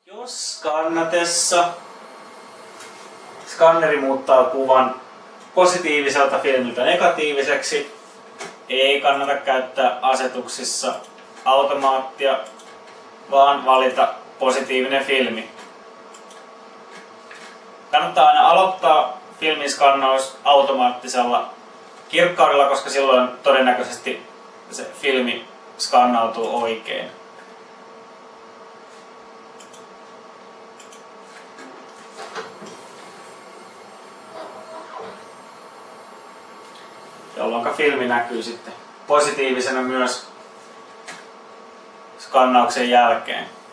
Jos skannatessa skanneri muuttaa kuvan positiiviselta filmiltä negatiiviseksi, ei kannata käyttää asetuksissa automaattia, vaan valita positiivinen filmi. Kannattaa aina aloittaa filmin skannaus automaattisella kirkkaudella, koska silloin todennäköisesti se filmi skannautuu oikein. Jolloin filmi näkyy sitten positiivisena myös skannauksen jälkeen.